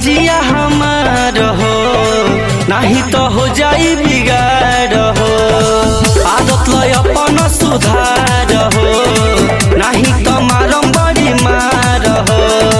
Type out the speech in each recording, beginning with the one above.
जिया हमार हो, नहीं तो हो जाई बिगाड़ हो। आदत लय अपन सुधार हो, नहीं तो मारम बड़ी मार हो।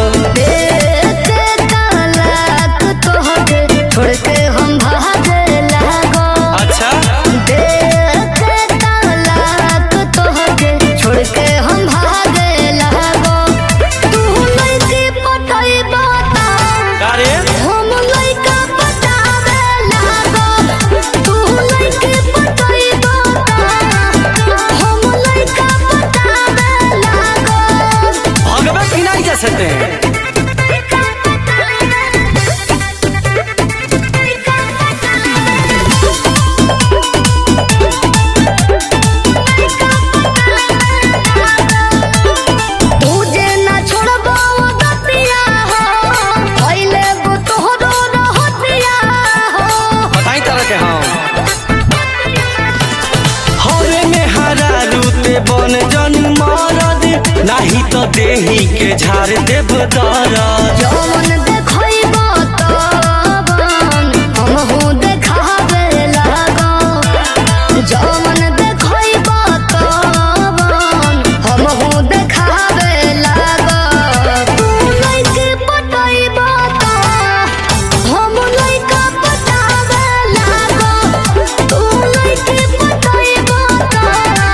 बन जन मरद नहीं तो देही के झाड़ देव दरद। जवन देखइबो तवन हमहु देखावे लागो। जवन देखइबो तवन हमहु देखावे लागो। तू लइके पटइबो त हम लइका पटावे लागो। तू लइके पटइबो त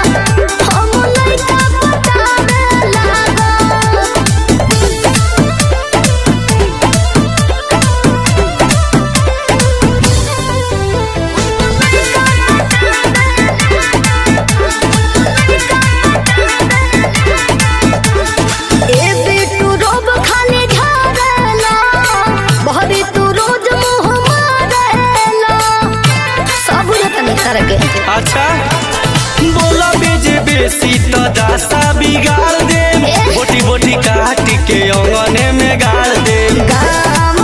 अच्छा बोला बेजे बेसी तो दासा बिगाड़ दे। बोटी बोटी काट के अंगने में गाड़ दे।